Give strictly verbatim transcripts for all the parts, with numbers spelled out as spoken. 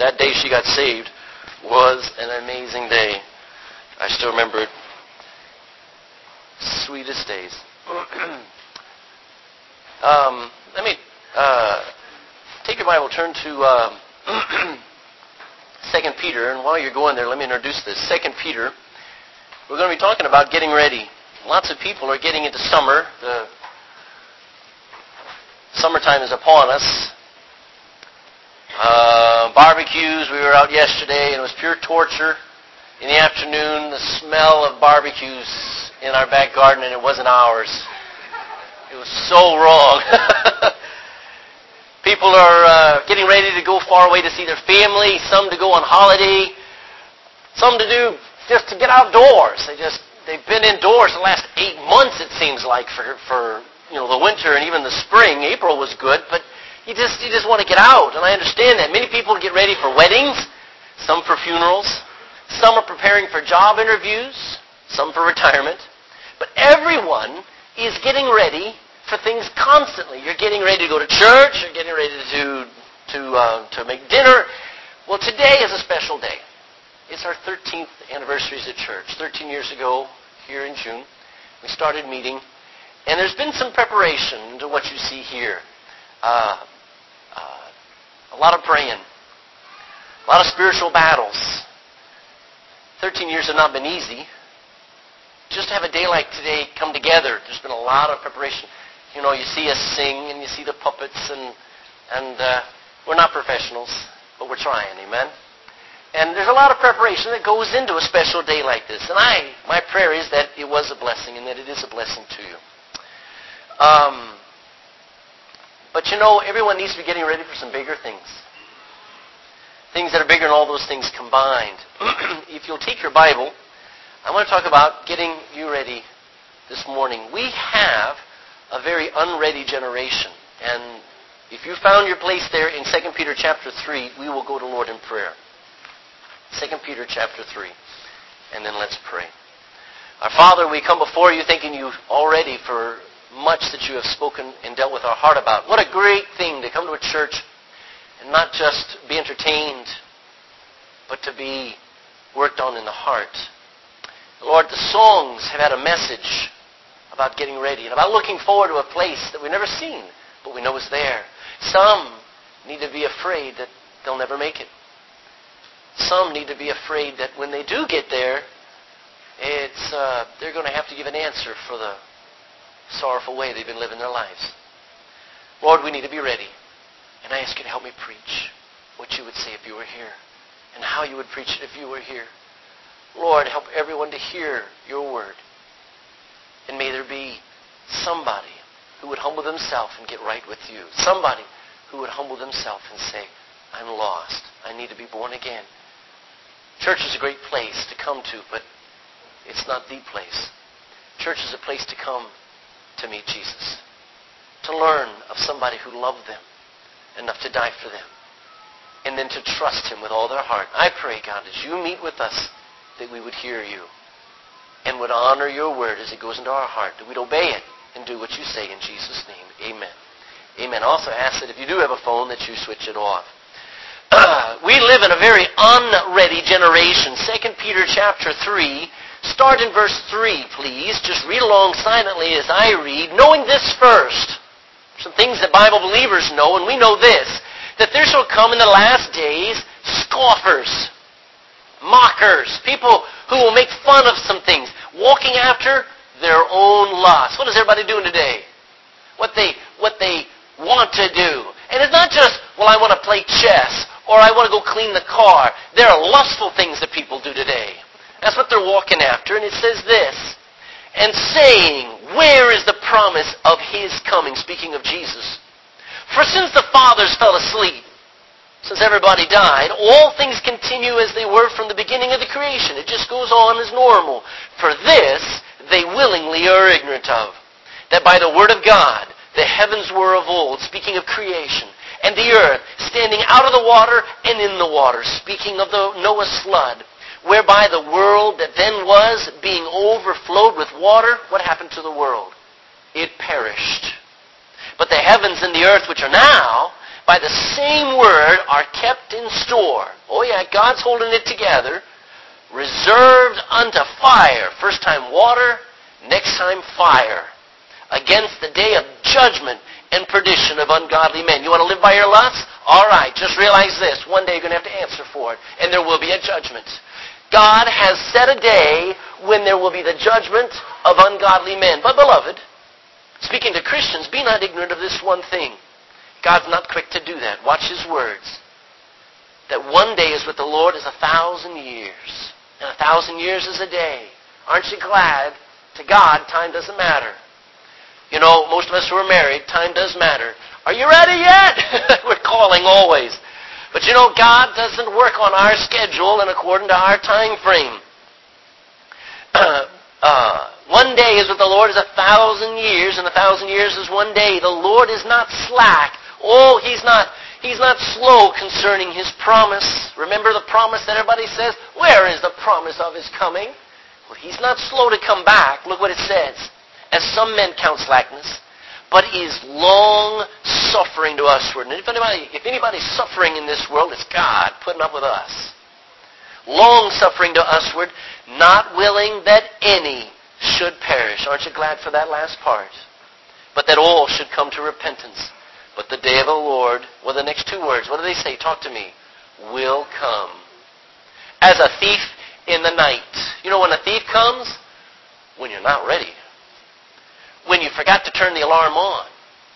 that day she got saved was an amazing day. I still remember it. Sweetest days. um, let me uh, take your Bible, turn to uh, Second Peter, and while you're going there, let me introduce this. Second Peter, we're going to be talking about getting ready. Lots of people are getting into summer. The summertime is upon us. Uh, barbecues, we were out yesterday, and it was pure torture. In the afternoon, the smell of barbecues in our back garden, and it wasn't ours. It was so wrong. People are uh, getting ready to go far away to see their family, some to go on holiday, some to do just to get outdoors. They just, they've been indoors the last eight months, it seems like, for, for you know, the winter and even the spring. April was good, but you just, you just want to get out, and I understand that. Many people get ready for weddings, some for funerals. Some are preparing for job interviews, some for retirement. But everyone is getting ready for things constantly. You're getting ready to go to church. You're getting ready to to uh, to make dinner. Well, today is a special day. It's our thirteenth anniversary as a church. thirteen years ago, here in June, we started meeting. And there's been some preparation to what you see here. Uh, uh, a lot of praying. A lot of spiritual battles. thirteen years have not been easy. Just to have a day like today come together, there's been a lot of preparation. You know, you see us sing and you see the puppets, and and uh, we're not professionals, but we're trying, amen? And there's a lot of preparation that goes into a special day like this. And I, my prayer is that it was a blessing and that it is a blessing to you. Um, but you know, everyone needs to be getting ready for some bigger things. Things that are bigger than all those things combined. If you'll take your Bible, I want to talk about getting you ready this morning. We have a very unready generation. And if you found your place there in Second Peter chapter three, we will go to Lord in prayer. Second Peter chapter three. And then let's pray. Our Father, we come before you thanking you already for much that you have spoken and dealt with our heart about. What a great thing to come to a church and not just be entertained, but to be worked on in the heart. Lord, the songs have had a message about getting ready and about looking forward to a place that we've never seen, but we know is there. Some need to be afraid that they'll never make it. Some need to be afraid that when they do get there, it's uh, they're going to have to give an answer for the sorrowful way they've been living their lives. Lord, we need to be ready. And I ask you to help me preach what you would say if you were here, and how you would preach it if you were here. Lord, help everyone to hear your word. And may there be somebody who would humble themselves and get right with you. Somebody who would humble themselves and say, I'm lost. I need to be born again. Church is a great place to come to, but it's not the place. Church is a place to come to meet Jesus, to learn of somebody who loved them enough to die for them, and then to trust him with all their heart. I pray, God, as you meet with us, that we would hear you and would honor your word as it goes into our heart, that we'd obey it and do what you say in Jesus' name. Amen. Amen. Also ask that if you do have a phone, that you switch it off. Uh, we live in a very unready generation. Second Peter chapter three. Start in verse three, please. Just read along silently as I read, knowing this first. Some things that Bible believers know, and we know this, that there shall come in the last days scoffers, mockers, people who will make fun of some things, walking after their own lusts. What is everybody doing today? What they what they want to do. And it's not just, well, I want to play chess, or I want to go clean the car. There are lustful things that people do today. That's what they're walking after. And it says this, and saying, where is the promise of his coming? Speaking of Jesus. For since the fathers fell asleep, since everybody died, all things continue as they were from the beginning of the creation. It just goes on as normal. For this they willingly are ignorant of, that by the word of God the heavens were of old, speaking of creation, and the earth standing out of the water and in the water, speaking of the Noah's flood, whereby the world that then was, being overflowed with water, what happened to the world? It perished. But the heavens and the earth which are now, by the same word are kept in store. Oh yeah, God's holding it together. Reserved unto fire. First time water, next time fire. Against the day of judgment and perdition of ungodly men. You want to live by your lusts? All right, just realize this. One day you're going to have to answer for it, and there will be a judgment. God has set a day when there will be the judgment of ungodly men. But beloved, speaking to Christians, be not ignorant of this one thing. God's not quick to do that. Watch His words. That one day is with the Lord is a thousand years. And a thousand years is a day. Aren't you glad? To God, time doesn't matter. You know, most of us who are married, time does matter. Are you ready yet? We're calling always. But you know, God doesn't work on our schedule and according to our time frame. uh, one day is with the Lord is a thousand years, and a thousand years is one day. The Lord is not slack. Oh, He's not He's not slow concerning His promise. Remember the promise that everybody says? Where is the promise of His coming? Well, He's not slow to come back. Look what it says. As some men count slackness, but is long-suffering to usward. And if, anybody, if anybody's suffering in this world, it's God putting up with us. Long-suffering to usward, not willing that any should perish. Aren't you glad for that last part? But that all should come to repentance. But the day of the Lord, well, the next two words, what do they say? Talk to me. Will come. As a thief in the night. You know when a thief comes? When you're not ready. When you forgot to turn the alarm on.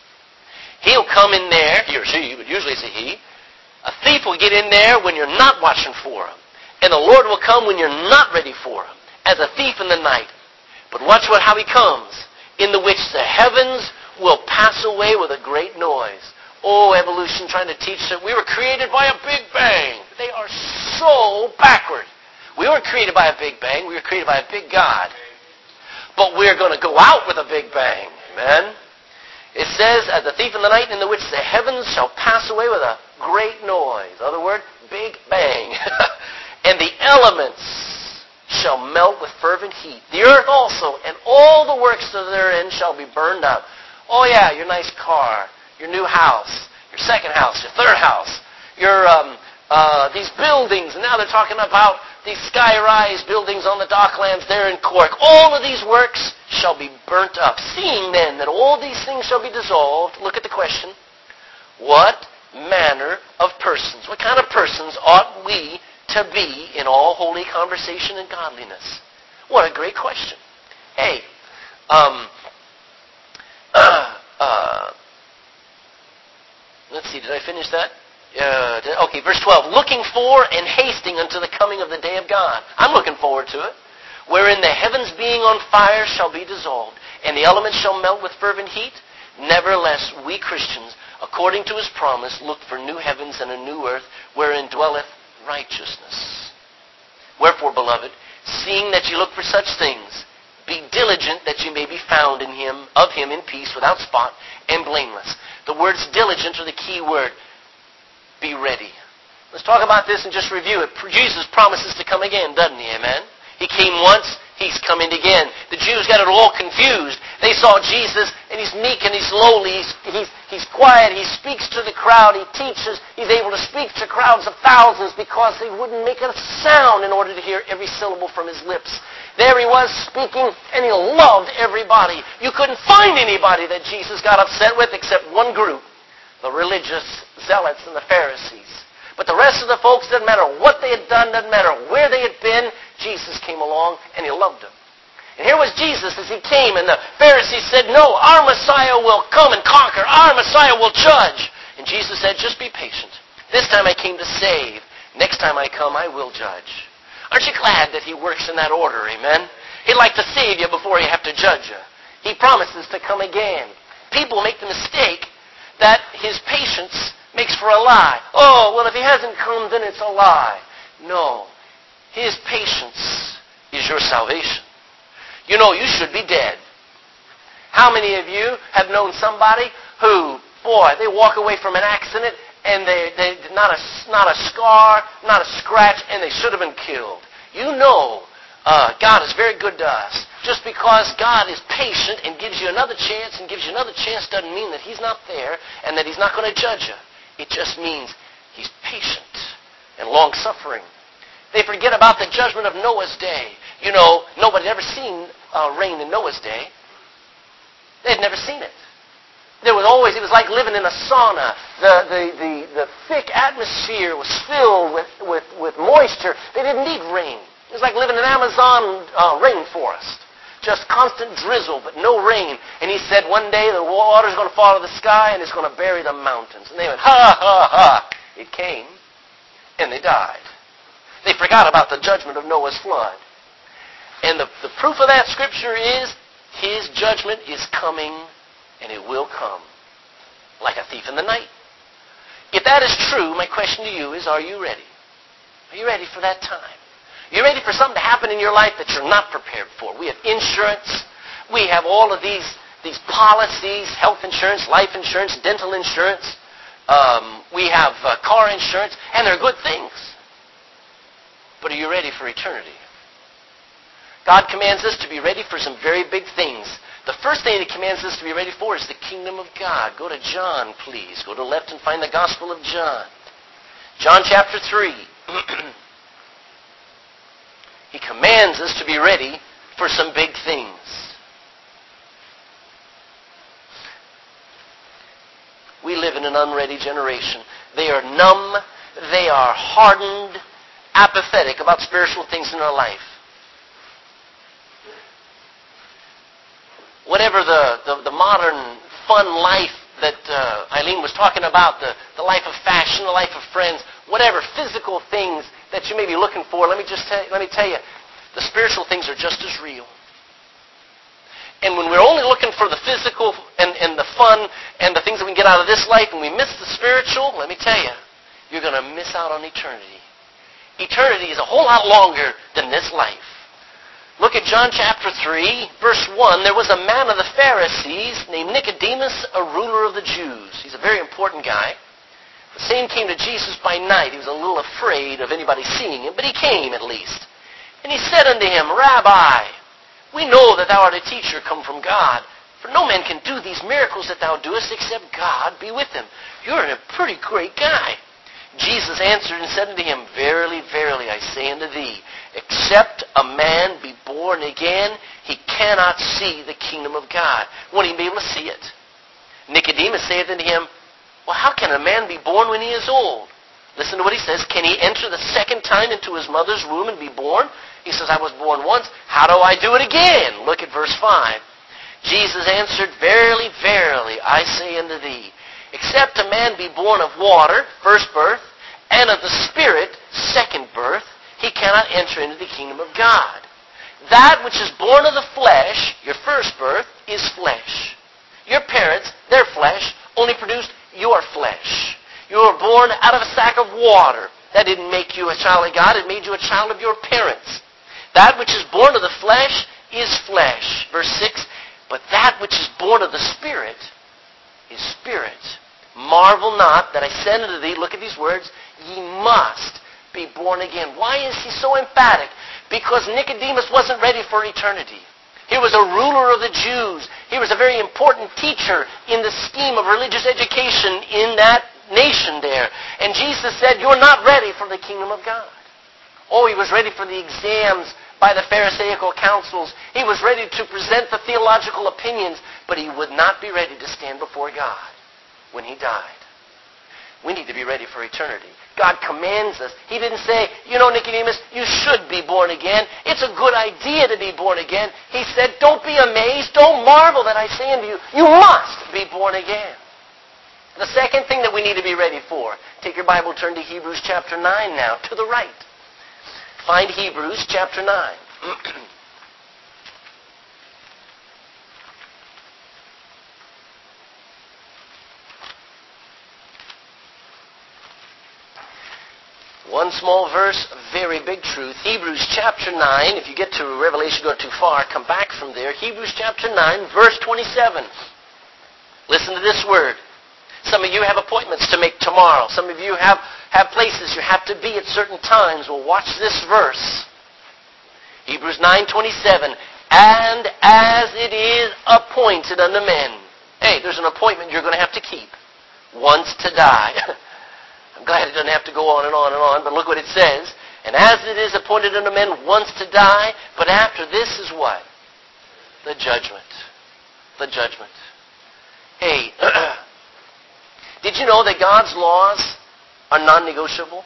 He'll come in there, he or she, but usually it's a he. A thief will get in there when you're not watching for him. And the Lord will come when you're not ready for him. As a thief in the night. But watch what how he comes. In the which the heavens will pass away with a great noise. Oh, evolution trying to teach that we were created by a Big Bang. They are so backward. We weren't created by a Big Bang. We were created by a big God. But we're going to go out with a big bang. Amen? It says, as a thief in the night, in the which the heavens shall pass away with a great noise. Other word, big bang. And the elements shall melt with fervent heat. The earth also, and all the works therein shall be burned up. Oh yeah, your nice car, your new house, your second house, your third house, your um, uh, these buildings. And now they're talking about these sky-rise buildings on the docklands there in Cork. All of these works shall be burnt up. Seeing then that all these things shall be dissolved, look at the question. What manner of persons, what kind of persons ought we to be in all holy conversation and godliness? What a great question. Hey, um, uh, uh, let's see, did I finish that? Uh, okay, verse twelve. Looking for and hasting unto the coming of the day of God. I'm looking forward to it. Wherein the heavens being on fire shall be dissolved, and the elements shall melt with fervent heat. Nevertheless, we Christians, according to His promise, look for new heavens and a new earth, wherein dwelleth righteousness. Wherefore, beloved, seeing that ye look for such things, be diligent that ye may be found in Him, of Him in peace, without spot, and blameless. The words diligent are the key word. Be ready. Let's talk about this and just review it. Jesus promises to come again, doesn't He? Amen? He came once, He's coming again. The Jews got it all confused. They saw Jesus, and He's meek and He's lowly. He's, he's, he's quiet. He speaks to the crowd. He teaches. He's able to speak to crowds of thousands because they wouldn't make a sound in order to hear every syllable from His lips. There He was speaking, and He loved everybody. You couldn't find anybody that Jesus got upset with except one group. The religious zealots and the Pharisees. But the rest of the folks, doesn't matter what they had done, doesn't matter where they had been, Jesus came along and He loved them. And here was Jesus as He came, and the Pharisees said, no, our Messiah will come and conquer. Our Messiah will judge. And Jesus said, just be patient. This time I came to save. Next time I come, I will judge. Aren't you glad that He works in that order, amen? He'd like to save you before He have to judge you. He promises to come again. People make the mistake that His patience makes for a lie. Oh, well, if He hasn't come, then it's a lie. No. His patience is your salvation. You know, you should be dead. How many of you have known somebody who, boy, they walk away from an accident and they, they not a, not a scar, not a scratch, and they should have been killed? You know uh, God is very good to us. Just because God is patient and gives you another chance and gives you another chance doesn't mean that He's not there and that He's not going to judge you. It just means he's patient and long-suffering. They forget about the judgment of Noah's day. You know, nobody had ever seen uh, rain in Noah's day. They had never seen it. There was always, it was like living in a sauna. The, the, the, the thick atmosphere was filled with, with, with moisture. They didn't need rain. It was like living in an Amazon uh, rainforest. Just constant drizzle, but no rain. And he said one day the water's going to fall out of the sky and it's going to bury the mountains. And they went, ha, ha, ha. It came, and they died. They forgot about the judgment of Noah's flood. And the, the proof of that scripture is his judgment is coming, and it will come like a thief in the night. If that is true, my question to you is, are you ready? Are you ready for that time? Are you ready for something to happen in your life that you're not prepared for? We have insurance. We have all of these, these policies, health insurance, life insurance, dental insurance. Um, we have uh, car insurance, and they're good things. But are you ready for eternity? God commands us to be ready for some very big things. The first thing he commands us to be ready for is the kingdom of God. Go to John, please. Go to the left and find the Gospel of John. John chapter three. He commands us to be ready for some big things. We live in an unready generation. They are numb. They are hardened, apathetic about spiritual things in our life. Whatever the, the, the modern fun life that uh, Eileen was talking about, the, the life of fashion, the life of friends, whatever physical things that you may be looking for, let me just tell, let me tell you, the spiritual things are just as real. And when we're only looking for the physical and, and the fun and the things that we can get out of this life and we miss the spiritual, let me tell you, you're going to miss out on eternity. Eternity is a whole lot longer than this life. Look at John chapter three, verse one. There was a man of the Pharisees named Nicodemus, a ruler of the Jews. He's a very important guy. The same came to Jesus by night. He was a little afraid of anybody seeing him, but he came at least. And he said unto him, Rabbi, we know that thou art a teacher come from God, for no man can do these miracles that thou doest except God be with him. You're a pretty great guy. Jesus answered and said unto him, Verily, verily, I say unto thee, except a man be born again, he cannot see the kingdom of God. Won't even be able to see it. Nicodemus saith unto him, Well, how can a man be born when he is old? Listen to what he says. Can he enter the second time into his mother's womb and be born? He says, I was born once. How do I do it again? Look at verse five. Jesus answered, Verily, verily, I say unto thee, except a man be born of water, first birth, and of the Spirit, second birth, he cannot enter into the kingdom of God. That which is born of the flesh, your first birth, is flesh. Your parents, their flesh, only produced your flesh. You were born out of a sack of water. That didn't make you a child of God. It made you a child of your parents. That which is born of the flesh is flesh. Verse six, but that which is born of the Spirit is spirit. Marvel not that I said unto thee, look at these words, ye must be born again. Why is he so emphatic? Because Nicodemus wasn't ready for eternity. He was a ruler of the Jews. He was a very important teacher in the scheme of religious education in that nation there. And Jesus said, you're not ready for the kingdom of God. Oh, he was ready for the exams by the Pharisaical councils. He was ready to present the theological opinions, but he would not be ready to stand before God when he died. We need to be ready for eternity. God commands us. He didn't say, you know, Nicodemus, you should be born again. It's a good idea to be born again. He said, don't be amazed. Don't marvel that I say unto you, you must be born again. The second thing that we need to be ready for, take your Bible, turn to Hebrews chapter nine now, to the right. Find Hebrews chapter nine. One small verse, a very big truth. Hebrews chapter nine. If you get to Revelation, go too far, come back from there. Hebrews chapter nine, verse twenty-seven. Listen to this word. Some of you have appointments to make tomorrow. Some of you have, have places you have to be at certain times. Well, watch this verse. Hebrews nine twenty-seven. And as it is appointed unto men. Hey, there's an appointment you're going to have to keep. Once to die. I'm glad it doesn't have to go on and on and on, but look what it says. And as it is appointed unto men once to die, but after this is what? The judgment. The judgment. Hey, did you know that God's laws are non-negotiable?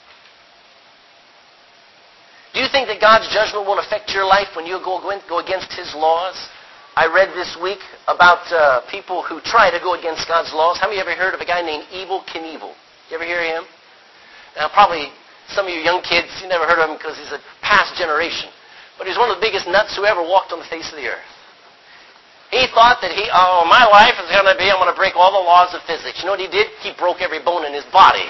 Do you think that God's judgment won't affect your life when you go, go against His laws? I read this week about uh, people who try to go against God's laws. How many of you ever heard of a guy named Evel Knievel? You ever hear of him? Now, probably some of you young kids, you never heard of him because he's a past generation. But he's one of the biggest nuts who ever walked on the face of the earth. He thought that he, oh, my life is going to be, I'm going to break all the laws of physics. You know what he did? He broke every bone in his body.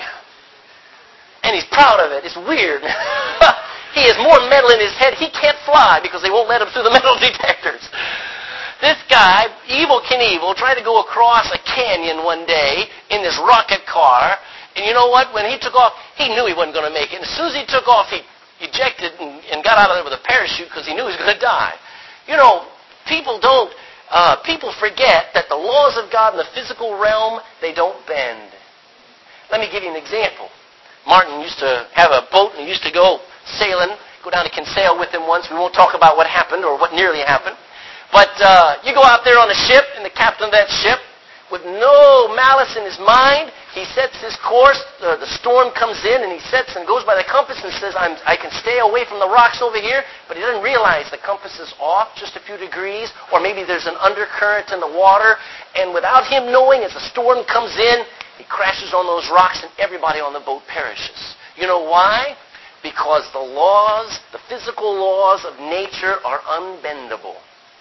And he's proud of it. It's weird. He has more metal in his head. He can't fly because they won't let him through the metal detectors. This guy, Evel Knievel, tried to go across a canyon one day in this rocket car. And you know what? When he took off, he knew he wasn't going to make it. And as soon as he took off, he ejected and, and got out of there with a parachute because he knew he was going to die. You know, people don't, uh, people forget that the laws of God in the physical realm, they don't bend. Let me give you an example. Martin used to have a boat and he used to go sailing, go down to Kinsale with him once. We won't talk about what happened or what nearly happened. But uh, you go out there on a ship, and the captain of that ship, with no malice in his mind, he sets his course. The, the storm comes in, and he sets and goes by the compass and says, I'm, I can stay away from the rocks over here. But he doesn't realize the compass is off just a few degrees, or maybe there's an undercurrent in the water. And without him knowing, as the storm comes in, he crashes on those rocks, and everybody on the boat perishes. You know why? Because the laws, the physical laws of nature are unbendable.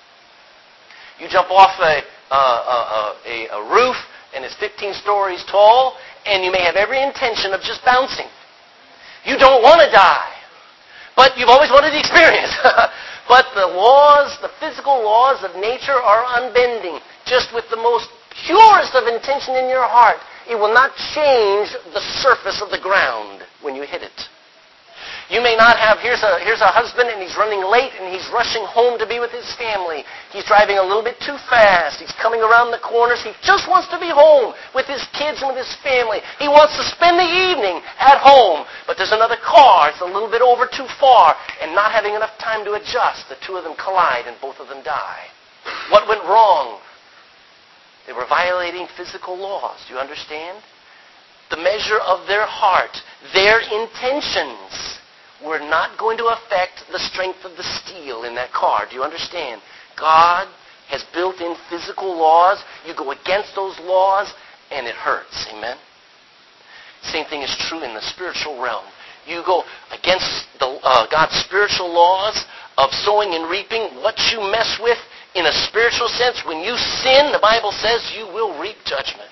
You jump off a, uh, a, a, a roof, and it's fifteen stories tall, and you may have every intention of just bouncing. You don't want to die, but you've always wanted the experience. But the laws, the physical laws of nature are unbending. Just with the most purest of intention in your heart, it will not change the surface of the ground when you hit it. You may not have, here's a, here's a husband and he's running late and he's rushing home to be with his family. He's driving a little bit too fast. He's coming around the corners. He just wants to be home with his kids and with his family. He wants to spend the evening at home. But there's another car. It's a little bit over too far. And not having enough time to adjust, the two of them collide and both of them die. What went wrong? They were violating physical laws. Do you understand? The measure of their heart, their intentions, were not going to affect the strength of the steel in that car. Do you understand? God has built in physical laws. You go against those laws, and it hurts. Amen? Same thing is true in the spiritual realm. You go against the, uh, God's spiritual laws of sowing and reaping. What you mess with in a spiritual sense, when you sin, the Bible says you will reap judgment.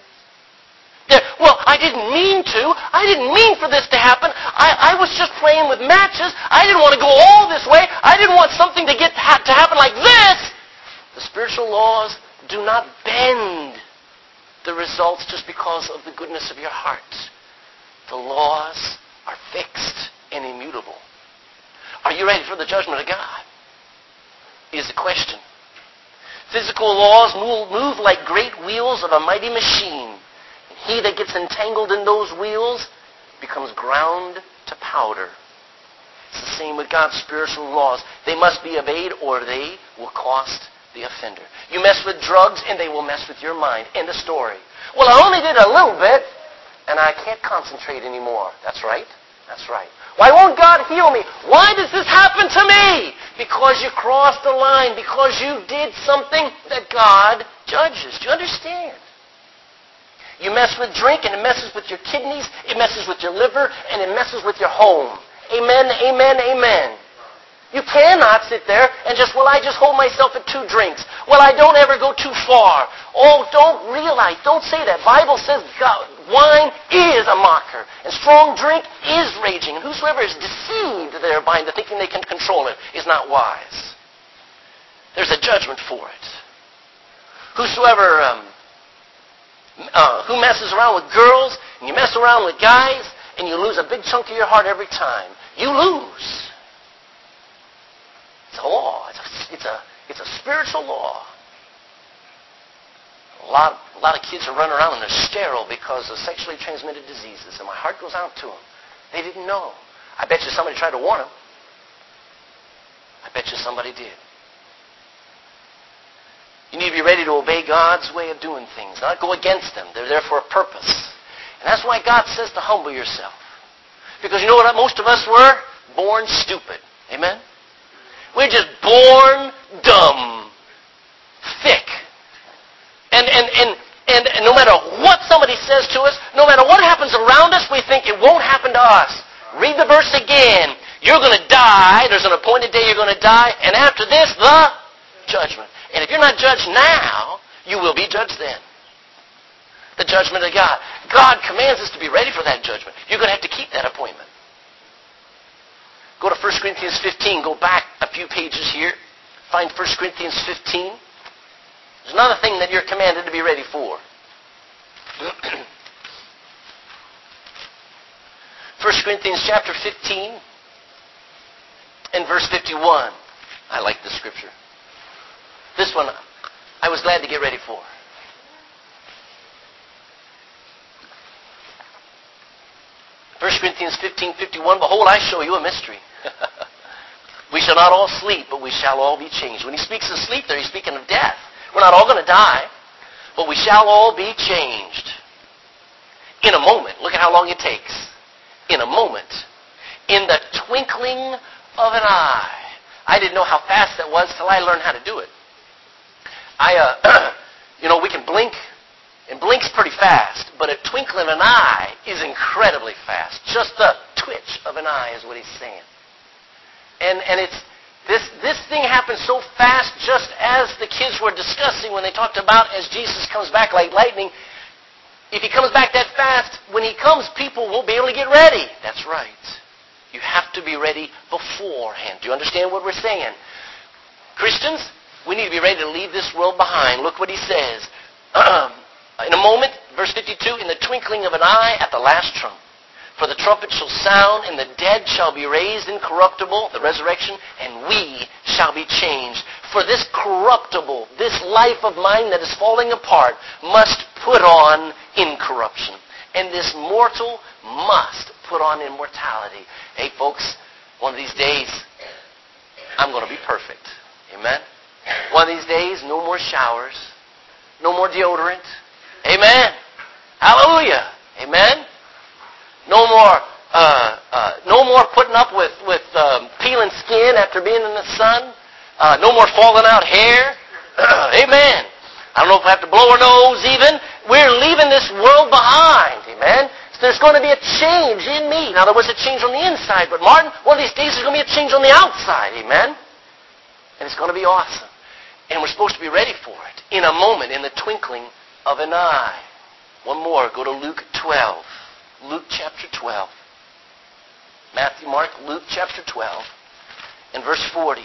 Well, I didn't mean to. I didn't mean for this to happen. I, I was just playing with matches. I didn't want to go all this way. I didn't want something to get ha- to happen like this. The spiritual laws do not bend the results just because of the goodness of your heart. The laws are fixed and immutable. Are you ready for the judgment of God? Is the question. Physical laws move, move like great wheels of a mighty machine. He that gets entangled in those wheels becomes ground to powder. It's the same with God's spiritual laws. They must be obeyed or they will cost the offender. You mess with drugs and they will mess with your mind. End of story. Well, I only did a little bit and I can't concentrate anymore. That's right. That's right. Why won't God heal me? Why does this happen to me? Because you crossed the line. Because you did something that God judges. Do you understand? You mess with drink, and it messes with your kidneys, it messes with your liver, and it messes with your home. Amen, amen, amen. You cannot sit there and just, well, I just hold myself at two drinks. Well, I don't ever go too far. Oh, don't realize, don't say that. Bible says God, wine is a mocker, and strong drink is raging. And whosoever is deceived thereby into thinking they can control it is not wise. There's a judgment for it. Whosoever... Um, Uh, who messes around with girls, and you mess around with guys, and you lose a big chunk of your heart every time. You lose. It's a law. It's a, it's a, it's a spiritual law. A lot, a lot of kids are running around and they're sterile because of sexually transmitted diseases. And my heart goes out to them. They didn't know. I bet you somebody tried to warn them. I bet you somebody did. You need to be ready to obey God's way of doing things, not go against them. They're there for a purpose. And that's why God says to humble yourself. Because you know what most of us were? Born stupid. Amen? We're just born dumb. Thick. And, and, and, and, and no matter what somebody says to us, no matter what happens around us, we think it won't happen to us. Read the verse again. You're going to die. There's an appointed day you're going to die. And after this, the judgment. And if you're not judged now, you will be judged then. The judgment of God. God commands us to be ready for that judgment. You're going to have to keep that appointment. Go to First Corinthians fifteen. Go back a few pages here. Find First Corinthians fifteen. There's another thing that you're commanded to be ready for. First Corinthians chapter fifteen and verse fifty-one. I like this scripture. This one I was glad to get ready for. First Corinthians fifteen fifty-one. Behold, I show you a mystery. We shall not all sleep, but we shall all be changed. When he speaks of sleep there, he's speaking of death. We're not all going to die, but we shall all be changed. In a moment. Look at how long it takes. In a moment. In the twinkling of an eye. I didn't know how fast that was till I learned how to do it. I, uh, you know, we can blink, and blink's pretty fast, but a twinkle of an eye is incredibly fast. Just the twitch of an eye is what he's saying. And and it's this this thing happens so fast, just as the kids were discussing when they talked about as Jesus comes back like lightning. If he comes back that fast, when he comes, people won't be able to get ready. That's right. You have to be ready beforehand. Do you understand what we're saying? Christians, we need to be ready to leave this world behind. Look what he says. In a moment, verse fifty-two, in the twinkling of an eye at the last trump. For the trumpet shall sound, and the dead shall be raised incorruptible, the resurrection, and we shall be changed. For this corruptible, this life of mine that is falling apart, must put on incorruption. And this mortal must put on immortality. Hey, folks, one of these days, I'm going to be perfect. Amen? One of these days, no more showers, no more deodorant. Amen? Hallelujah. Amen? No more, uh, uh, no more putting up with with um, peeling skin after being in the sun. Uh, no more falling out hair. Amen. I don't know if I have to blow our nose even. We're leaving this world behind. Amen. So there's going to be a change in me. Now there was a change on the inside, but Martin, one of these days there's going to be a change on the outside. Amen. And it's going to be awesome. And we're supposed to be ready for it in a moment, in the twinkling of an eye. One more. Go to Luke twelve. Luke chapter twelve. Matthew, Mark, Luke chapter twelve and verse forty.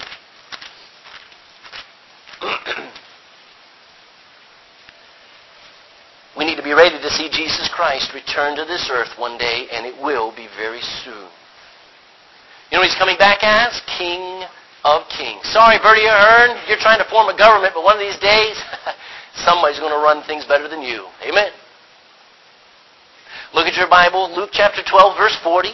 We need to be ready to see Jesus Christ return to this earth one day, and it will be very soon. You know what he's coming back as? King of Kings. Sorry, Bertie Ahern, you're trying to form a government, but one of these days, somebody's going to run things better than you. Amen. Look at your Bible, Luke chapter twelve, verse forty.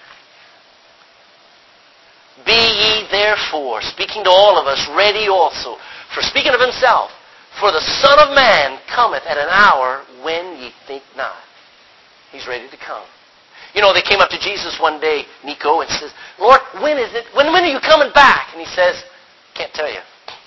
Be ye therefore, speaking to all of us, ready also. For speaking of himself, for the Son of Man cometh at an hour when ye think not. He's ready to come. You know, they came up to Jesus one day, Nico, and says, Lord, when is it? When, when are you coming back? And he says, can't tell you.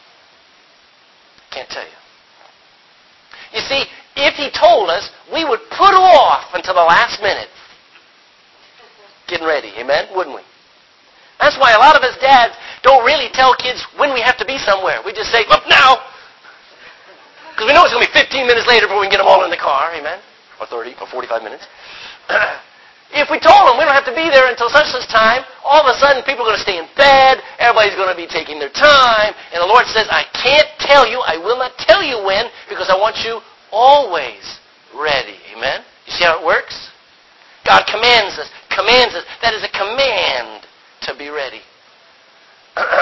Can't tell you. You see, if he told us, we would put off until the last minute getting ready. Amen? Wouldn't we? That's why a lot of us dads don't really tell kids when we have to be somewhere. We just say, up now. Because we know it's going to be fifteen minutes later before we can get them all in the car. Amen? Or thirty, or forty-five minutes. If we told them we don't have to be there until such such time, all of a sudden people are going to stay in bed, everybody's going to be taking their time, and the Lord says, I can't tell you, I will not tell you when, because I want you always ready. Amen? You see how it works? God commands us, commands us. That is a command to be ready.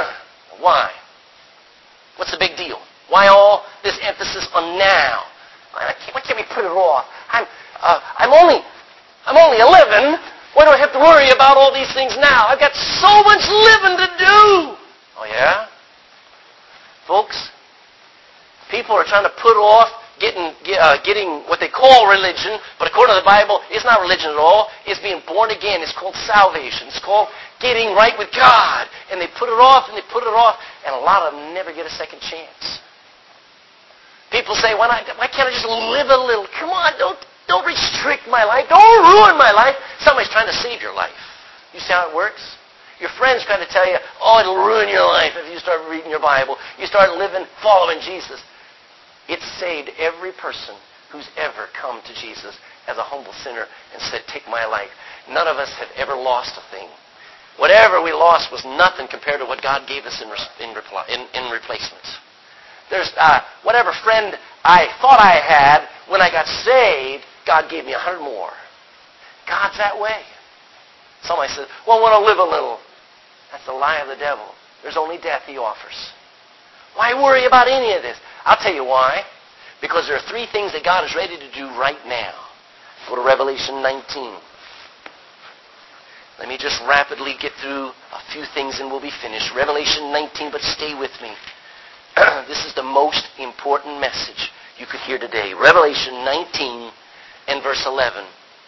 Why? What's the big deal? Why all this emphasis on now? Why can't, why can't we put it off? I'm, uh, I'm only, I'm only eleven. Why do I have to worry about all these things now? I've got so much living to do. Oh, yeah? Folks, people are trying to put off getting, uh, getting what they call religion, but according to the Bible, it's not religion at all. It's being born again. It's called salvation. It's called getting right with God. And they put it off, and they put it off, and a lot of them never get a second chance. People say, why, not, why can't I just live a little? Come on, don't, don't restrict my life. Don't ruin my life. Somebody's trying to save your life. You see how it works? Your friend's trying to tell you, oh, it'll ruin your life if you start reading your Bible. You start living, following Jesus. It's saved every person who's ever come to Jesus as a humble sinner and said, take my life. None of us have ever lost a thing. Whatever we lost was nothing compared to what God gave us in, in, reply, in, in replacement. There's uh, whatever friend I thought I had when I got saved, God gave me a hundred more. God's that way. Somebody says, well, I want to live a little. That's the lie of the devil. There's only death he offers. Why worry about any of this? I'll tell you why. Because there are three things that God is ready to do right now. Go to Revelation nineteen. Let me just rapidly get through a few things and we'll be finished. Revelation nineteen, but stay with me. This is the most important message you could hear today. Revelation nineteen and verse eleven.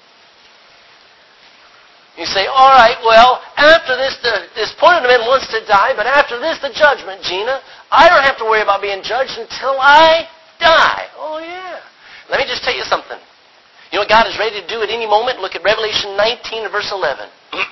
You say, all right, well, after this, the, this appointed man wants to die, but after this, the judgment, Gina. I don't have to worry about being judged until I die. Oh, yeah. Let me just tell you something. You know what God is ready to do at any moment? Look at Revelation nineteen and verse eleven.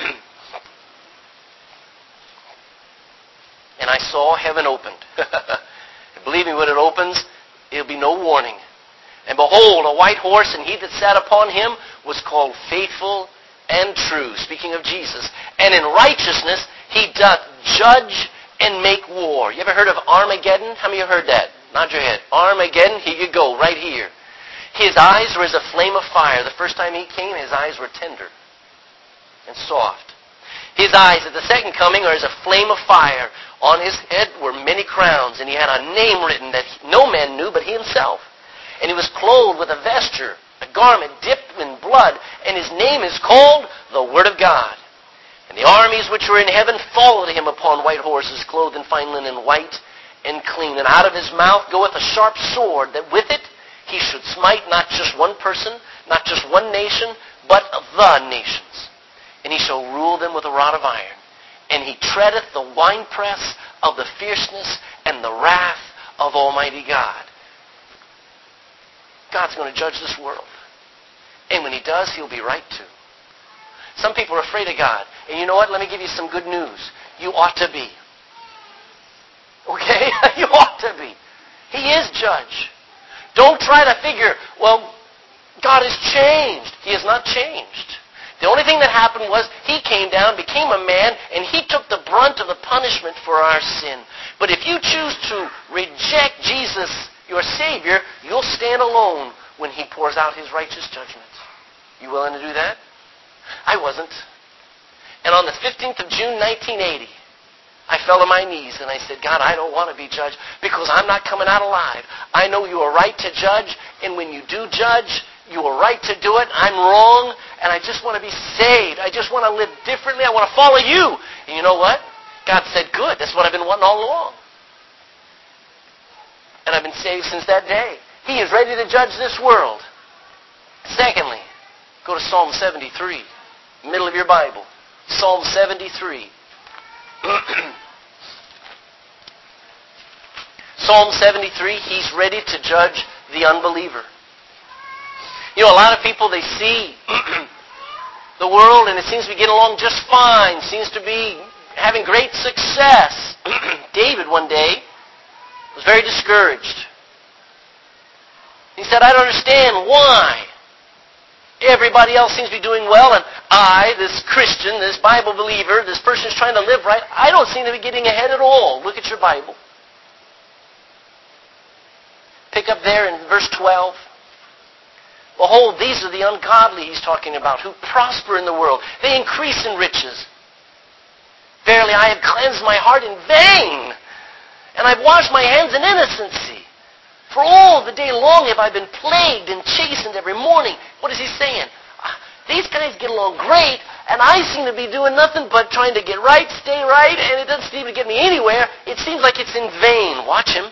And I saw heaven opened. Believe me, when it opens, it'll be no warning. And behold, a white horse, and he that sat upon him was called Faithful and True, speaking of Jesus. And in righteousness he doth judge and make war. You ever heard of Armageddon? How many of you heard that? Nod your head. Armageddon, here you go, right here. His eyes were as a flame of fire. The first time he came, his eyes were tender and soft. His eyes at the second coming are as a flame of fire. On his head were many crowns, and he had a name written that no man knew but he himself. And he was clothed with a vesture, a garment dipped in blood, and his name is called the Word of God. And the armies which were in heaven followed him upon white horses, clothed in fine linen, white and clean. And out of his mouth goeth a sharp sword, that with it he should smite not just one person, not just one nation, but the nations. And he shall rule them with a rod of iron. And he treadeth the winepress of the fierceness and the wrath of Almighty God. God's going to judge this world. And when he does, he'll be right too. Some people are afraid of God. And you know what? Let me give you some good news. You ought to be. Okay? You ought to be. He is judge. Don't try to figure, well, God has changed. He has not changed. The only thing that happened was he came down, became a man, and he took the brunt of the punishment for our sin. But if you choose to reject Jesus, your Savior, you'll stand alone when he pours out his righteous judgment. You willing to do that? I wasn't. And on the fifteenth of June, nineteen eighty, I fell on my knees and I said, God, I don't want to be judged because I'm not coming out alive. I know you are right to judge, and when you do judge, you are right to do it. I'm wrong, and I just want to be saved. I just want to live differently. I want to follow you. And you know what? God said, good. That's what I've been wanting all along. And I've been saved since that day. He is ready to judge this world. Secondly, go to Psalm seventy-three, middle of your Bible. Psalm seventy-three. Psalm seventy-three, he's ready to judge the unbeliever. You know, a lot of people, they see the world and it seems to be getting along just fine, seems to be having great success. David one day was very discouraged. He said, I don't understand why everybody else seems to be doing well, and I, this Christian, this Bible believer, this person who's trying to live right, I don't seem to be getting ahead at all. Look at your Bible. Pick up there in verse twelve. Behold, these are the ungodly he's talking about, who prosper in the world. They increase in riches. Verily, I have cleansed my heart in vain, and I've washed my hands in innocency. For all the day long have I been plagued and chastened every morning. What is he saying? These guys get along great, and I seem to be doing nothing but trying to get right, stay right, and it doesn't seem to get me anywhere. It seems like it's in vain. Watch him.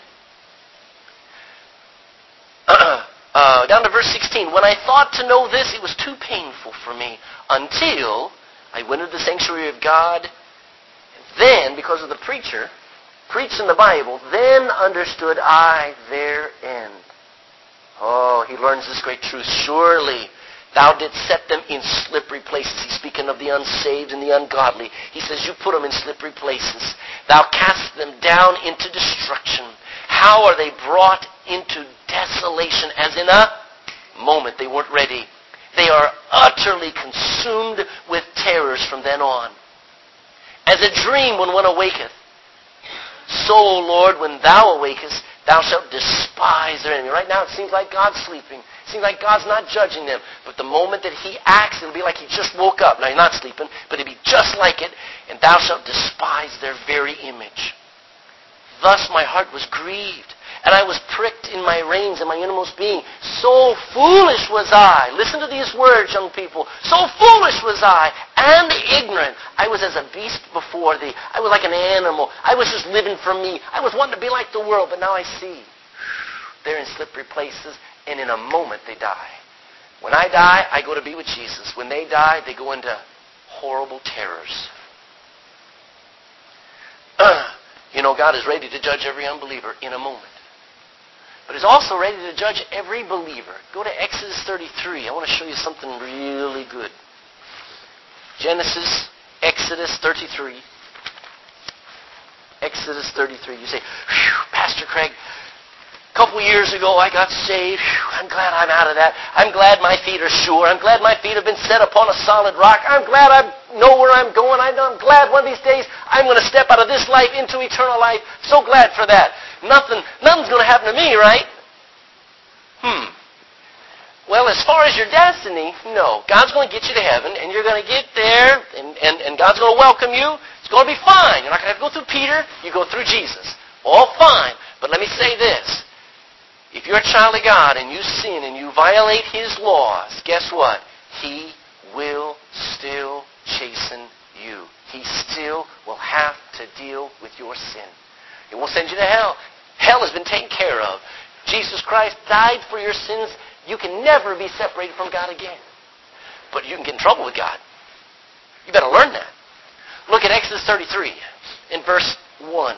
uh, down to verse sixteen. When I thought to know this, it was too painful for me until I went into the sanctuary of God. Then, because of the preacher, preached in the Bible, then understood I their end. Oh, he learns this great truth. Surely thou didst set them in slippery places. He's speaking of the unsaved and the ungodly. He says, you put them in slippery places. Thou cast them down into destruction. How are they brought into desolation? As in a moment they weren't ready. They are utterly consumed with terrors from then on. As a dream when one awaketh, so, O Lord, when thou awakest, thou shalt despise their enemy. Right now it seems like God's sleeping. It seems like God's not judging them. But the moment that he acts, it'll be like he just woke up. Now, he's not sleeping, but it'll be just like it. And thou shalt despise their very image. Thus my heart was grieved, and I was pricked in my reins and my innermost being. So foolish was I. Listen to these words, young people. So foolish was I, and ignorant. I was as a beast before thee. I was like an animal. I was just living for me. I was wanting to be like the world, but now I see. They're in slippery places, and in a moment they die. When I die, I go to be with Jesus. When they die, they go into horrible terrors. You know, God is ready to judge every unbeliever in a moment. But he's also ready to judge every believer. Go to Exodus thirty-three. I want to show you something really good. Genesis, Exodus thirty-three. Exodus thirty-three. You say, Pastor Craig, a couple years ago I got saved. I'm glad I'm out of that. I'm glad my feet are sure. I'm glad my feet have been set upon a solid rock. I'm glad I know where I'm going. I'm glad one of these days I'm going to step out of this life into eternal life. So glad for that. Nothing, nothing's going to happen to me, right? Hmm. Well, as far as your destiny, no. God's going to get you to heaven, and you're going to get there, and, and, and God's going to welcome you. It's going to be fine. You're not going to have to go through Peter. You go through Jesus. All fine. But let me say this. If you're a child of God and you sin and you violate his laws, guess what? He will still chasten you. He still will have to deal with your sin. He won't send you to hell. Hell has been taken care of. Jesus Christ died for your sins. You can never be separated from God again. But you can get in trouble with God. You better learn that. Look at Exodus thirty-three in verse one.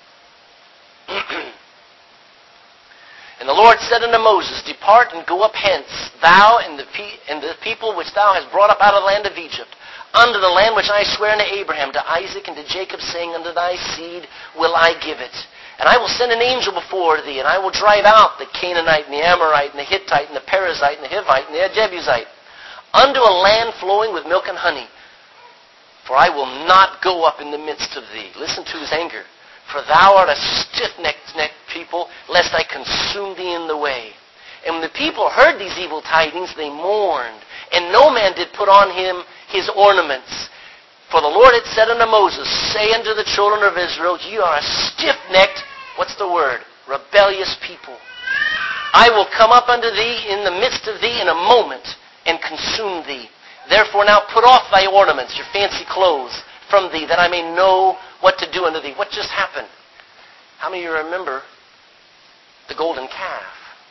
And the Lord said unto Moses, Depart and go up hence, thou and the, pe- and the people which thou hast brought up out of the land of Egypt, unto the land which I swear unto Abraham, to Isaac, and to Jacob, saying, Unto thy seed will I give it. And I will send an angel before thee, and I will drive out the Canaanite, and the Amorite, and the Hittite, and the Perizzite, and the Hivite, and the Jebusite, unto a land flowing with milk and honey. For I will not go up in the midst of thee. Listen to his anger. For thou art a stiff-necked people, lest I consume thee in the way. And when the people heard these evil tidings, they mourned. And no man did put on him his ornaments. For the Lord had said unto Moses, Say unto the children of Israel, Ye are a stiff-necked, what's the word? Rebellious people. I will come up unto thee in the midst of thee in a moment, and consume thee. Therefore now put off thy ornaments, your fancy clothes, from thee, that I may know what to do unto thee. What just happened? How many of you remember the golden calf?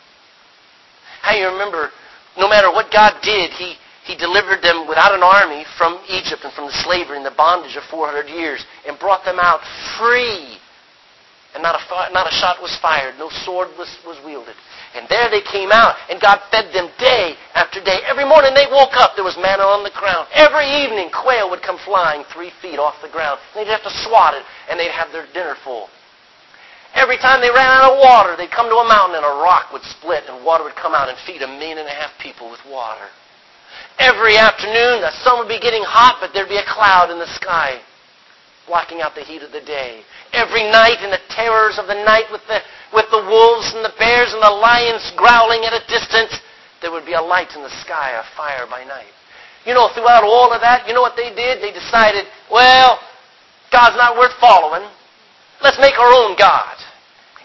How do you remember, no matter what God did, He, he delivered them without an army from Egypt and from the slavery and the bondage of four hundred years and brought them out free. And not a, not a shot was fired. No sword was, was wielded. And there they came out, and God fed them day after day. Every morning they woke up, there was manna on the ground. Every evening, quail would come flying three feet off the ground. They'd have to swat it, and they'd have their dinner full. Every time they ran out of water, they'd come to a mountain, and a rock would split, and water would come out and feed a million and a half people with water. Every afternoon, the sun would be getting hot, but there'd be a cloud in the sky, blocking out the heat of the day. Every night, in the terrors of the night, with the with the wolves and the bears and the lions growling at a distance, there would be a light in the sky, a fire by night. You know, throughout all of that, you know what they did? They decided, well, God's not worth following. Let's make our own God. And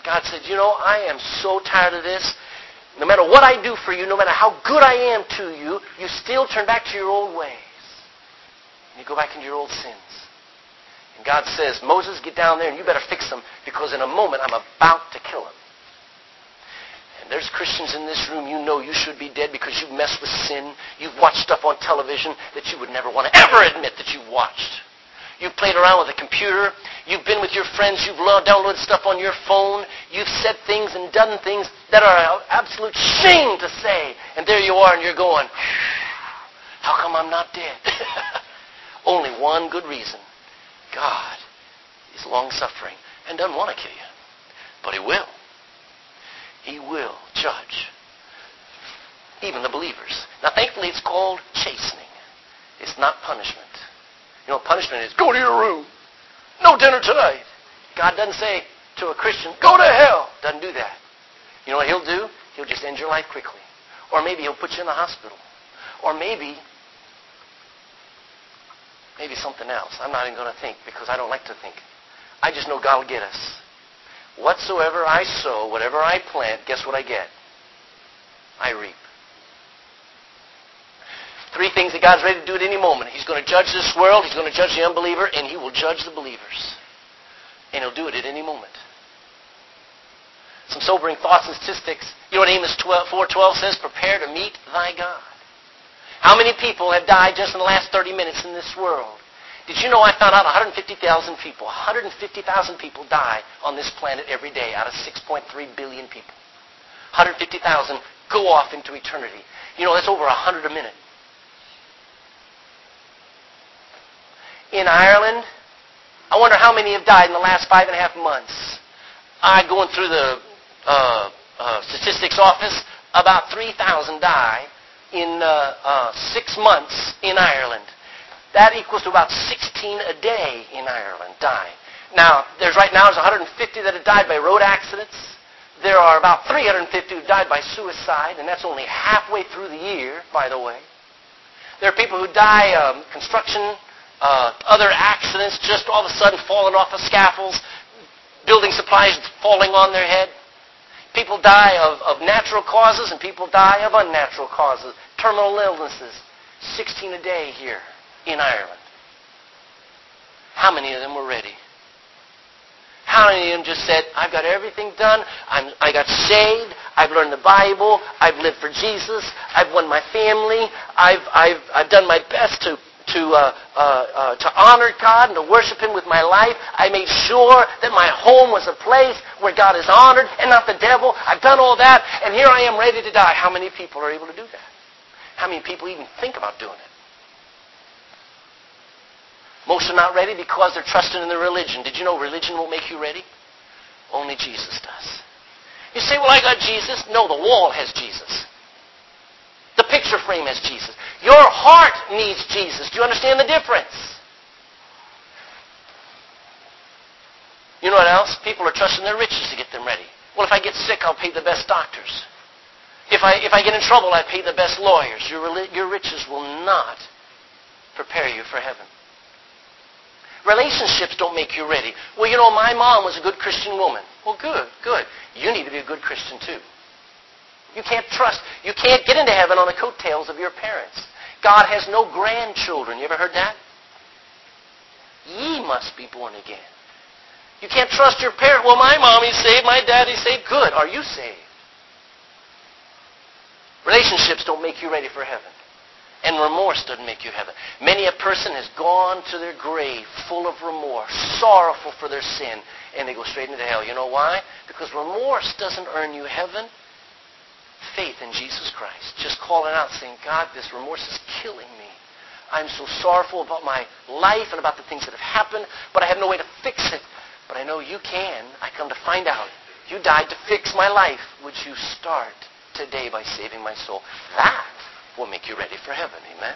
God said, you know, I am so tired of this. No matter what I do for you, no matter how good I am to you, you still turn back to your old ways. And you go back into your old sins. And God says, Moses, get down there and you better fix them because in a moment I'm about to kill them. And there's Christians in this room, you know you should be dead because you've messed with sin. You've watched stuff on television that you would never want to ever admit that you watched. You've played around with a computer. You've been with your friends. You've downloaded stuff on your phone. You've said things and done things that are an absolute shame to say. And there you are and you're going, how come I'm not dead? Only one good reason. God is long-suffering and doesn't want to kill you. But He will. He will judge even the believers. Now, thankfully, it's called chastening. It's not punishment. You know, punishment is, go to your room. No dinner tonight. God doesn't say to a Christian, go to hell. Doesn't do that. You know what He'll do? He'll just end your life quickly. Or maybe He'll put you in the hospital. Or maybe, maybe something else. I'm not even going to think because I don't like to think. I just know God will get us. Whatsoever I sow, whatever I plant, guess what I get? I reap. Three things that God's ready to do at any moment. He's going to judge this world, He's going to judge the unbeliever, and He will judge the believers. And He'll do it at any moment. Some sobering thoughts and statistics. You know what Amos four twelve says? Prepare to meet thy God. How many people have died just in the last thirty minutes in this world? Did you know I found out one hundred fifty thousand people, one hundred fifty thousand people die on this planet every day out of six point three billion people. one hundred fifty thousand go off into eternity. You know, that's over one hundred a minute. In Ireland, I wonder how many have died in the last five and a half months. I'm going through the uh, uh, statistics office. About three thousand die in uh, uh, six months in Ireland. That equals to about sixteen a day in Ireland die. Now, there's right now there's one hundred fifty that have died by road accidents. There are about three hundred fifty who died by suicide, and that's only halfway through the year, by the way. There are people who die um, construction, uh, other accidents, just all of a sudden falling off of scaffolds, building supplies falling on their head. People die of, of natural causes, and people die of unnatural causes. Terminal illnesses, sixteen a day here in Ireland. How many of them were ready? How many of them just said, I've got everything done, I'm, I got saved, I've learned the Bible, I've lived for Jesus, I've won my family, I've, I've, I've done my best to, to, uh, uh, uh, to honor God and to worship Him with my life. I made sure that my home was a place where God is honored and not the devil. I've done all that, and here I am ready to die. How many people are able to do that? How many people even think about doing it? Most are not ready because they're trusting in their religion. Did you know religion will make you ready? Only Jesus does. You say, well, I got Jesus. No, the wall has Jesus. The picture frame has Jesus. Your heart needs Jesus. Do you understand the difference? You know what else? People are trusting their riches to get them ready. Well, if I get sick, I'll pay the best doctors. If I, if I get in trouble, I pay the best lawyers. Your, your riches will not prepare you for heaven. Relationships don't make you ready. Well, you know, my mom was a good Christian woman. Well, good, good. You need to be a good Christian too. You can't trust. You can't get into heaven on the coattails of your parents. God has no grandchildren. You ever heard that? Ye must be born again. You can't trust your parent. Well, my mommy's saved, my daddy's saved. Good. Are you saved? Relationships don't make you ready for heaven. And remorse doesn't make you heaven. Many a person has gone to their grave full of remorse, sorrowful for their sin, and they go straight into hell. You know why? Because remorse doesn't earn you heaven. Faith in Jesus Christ. Just calling out saying, God, this remorse is killing me. I'm so sorrowful about my life and about the things that have happened, but I have no way to fix it. But I know you can. I come to find out. You died to fix my life. Would you start today by saving my soul? That will make you ready for heaven. Amen?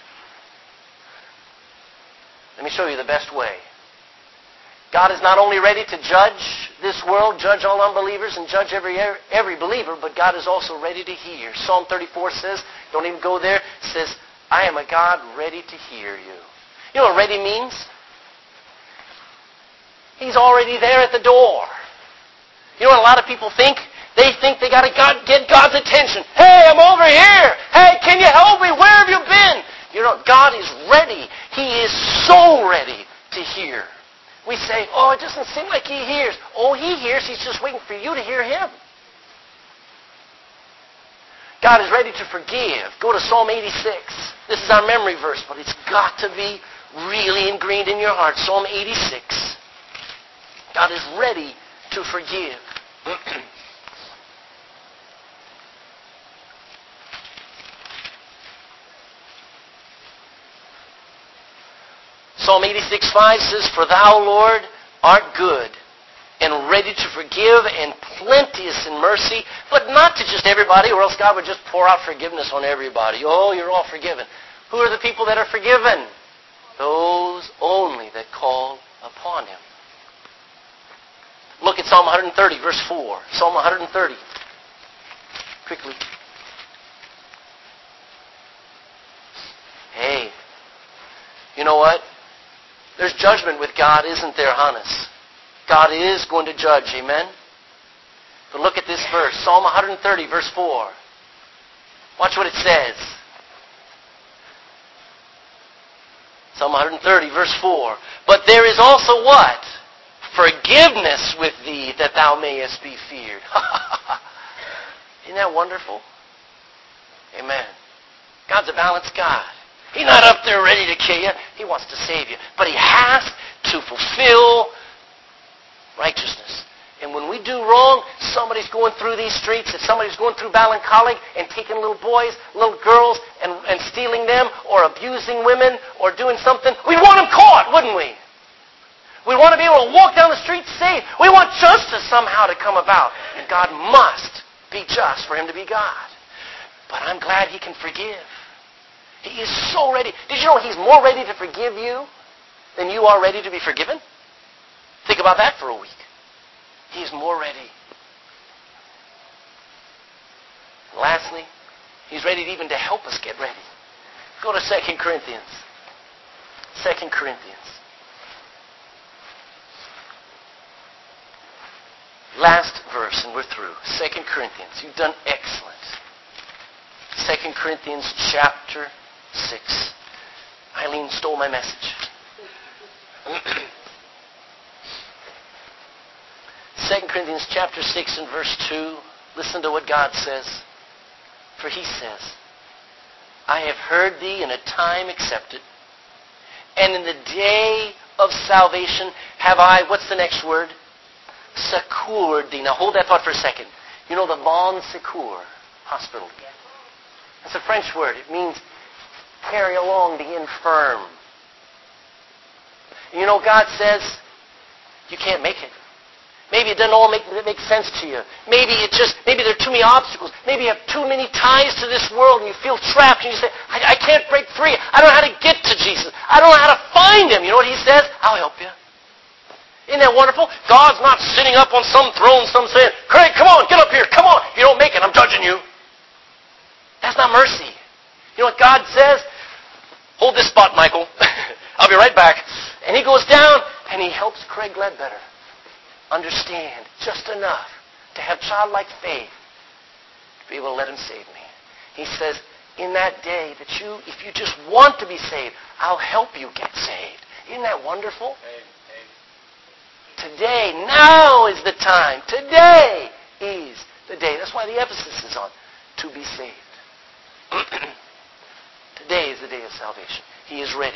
Let me show you the best way. God is not only ready to judge this world, judge all unbelievers, and judge every every believer, but God is also ready to hear. Psalm thirty-four says, don't even go there, says, I am a God ready to hear you. You know what ready means? He's already there at the door. You know what a lot of people think? They think they got to God, get God's attention. Hey, I'm over here. Hey, can you help me? Where have you been? You know, God is ready. He is so ready to hear. We say, oh, it doesn't seem like He hears. Oh, He hears. He's just waiting for you to hear Him. God is ready to forgive. Go to Psalm eighty-six. This is our memory verse, but it's got to be really ingrained in your heart. Psalm eighty-six. God is ready to forgive. Psalm eighty-six five says, For thou, Lord, art good, and ready to forgive, and plenteous in mercy, but not to just everybody, or else God would just pour out forgiveness on everybody. Oh, you're all forgiven. Who are the people that are forgiven? Those only that call upon Him. Look at Psalm one thirty, verse four. Psalm one thirty. Quickly. Hey, you know what? There's judgment with God, isn't there, Hannes? God is going to judge, amen? But look at this verse, Psalm one thirty, verse four. Watch what it says. Psalm one thirty, verse four. But there is also what? Forgiveness with thee, that thou mayest be feared. Isn't that wonderful? Amen. God's a balanced God. He's not up there ready to kill you. He wants to save you. But He has to fulfill righteousness. And when we do wrong, somebody's going through these streets, if somebody's going through Ballincollig and taking little boys, little girls, and, and stealing them, or abusing women, or doing something, we'd want them caught, wouldn't we? We want to be able to walk down the street safe. We want justice somehow to come about. And God must be just for Him to be God. But I'm glad He can forgive. He is so ready. Did you know He's more ready to forgive you than you are ready to be forgiven? Think about that for a week. He is more ready. And lastly, He's ready even to help us get ready. Go to Second Corinthians. Second Corinthians. Last verse, and we're through. Second Corinthians. You've done excellent. Second Corinthians chapter six. Eileen stole my message. Second Corinthians chapter six and verse two. Listen to what God says. For He says, I have heard thee in a time accepted, and in the day of salvation have I, what's the next word? Secured thee. Now hold that thought for a second. You know the Bon Secours Hospital? It's a French word. It means carry along the infirm. You know, God says, you can't make it. Maybe it doesn't all make, make sense to you. Maybe it just, maybe there are too many obstacles. Maybe you have too many ties to this world and you feel trapped and you say, I, I can't break free. I don't know how to get to Jesus. I don't know how to find Him. You know what He says? I'll help you. Isn't that wonderful? God's not sitting up on some throne, some saying, Craig, come on, get up here. Come on. If you don't make it, I'm judging you. That's not mercy. You know what God says? Hold this spot, Michael. I'll be right back. And He goes down and He helps Craig Ledbetter understand just enough to have childlike faith to be able to let Him save me. He says, in that day that you, if you just want to be saved, I'll help you get saved. Isn't that wonderful? Today, now is the time. Today is the day. That's why the emphasis is on to be saved. Today is the day of salvation. He is ready.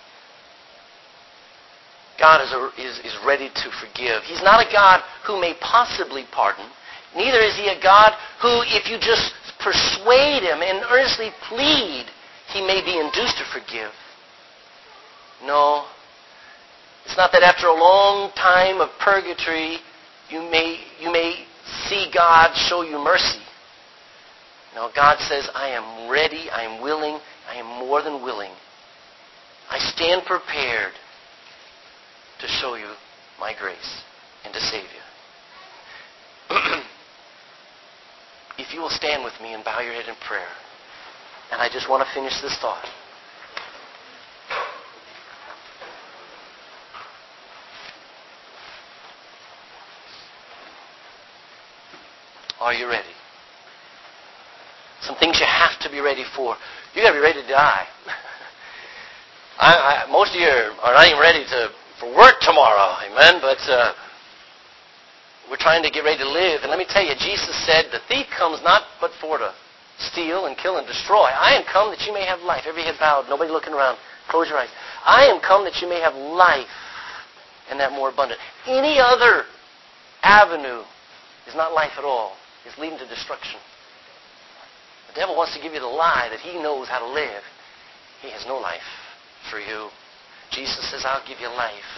God is, a, is, is ready to forgive. He's not a God who may possibly pardon. Neither is He a God who, if you just persuade Him and earnestly plead, He may be induced to forgive. No. It's not that after a long time of purgatory, you may, you may see God show you mercy. No, God says, I am ready, I am willing, I am more than willing. I stand prepared to show you my grace and to save you. If you will stand with me and bow your head in prayer. And I just want to finish this thought. Are you ready? Some things you have to be ready for. You got to be ready to die. I, I, most of you are not even ready to for work tomorrow, amen. But uh, we're trying to get ready to live. And let me tell you, Jesus said, "The thief comes not but for to steal and kill and destroy. I am come that you may have life." Every head bowed, nobody looking around. Close your eyes. I am come that you may have life, and that more abundant. Any other avenue is not life at all. It's leading to destruction. The devil wants to give you the lie that he knows how to live. He has no life for you. Jesus says, "I'll give you life."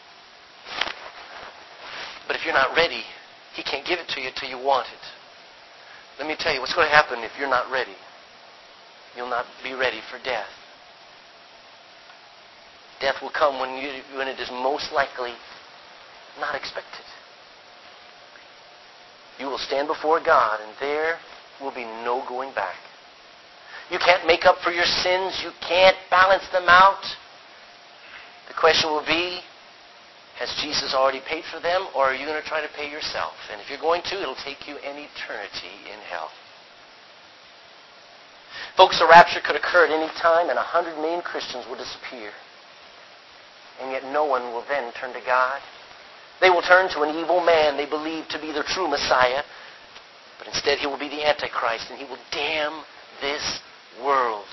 But if you're not ready, he can't give it to you till you want it. Let me tell you what's going to happen if you're not ready. You'll not be ready for death. Death will come when, you, when it is most likely not expected. You will stand before God, and there will be no going back. You can't make up for your sins. You can't balance them out. The question will be, has Jesus already paid for them, or are you going to try to pay yourself? And if you're going to, it'll take you an eternity in hell. Folks, the rapture could occur at any time, and a hundred million Christians will disappear. And yet no one will then turn to God. They will turn to an evil man they believe to be the true Messiah, but instead he will be the Antichrist, and he will damn this world.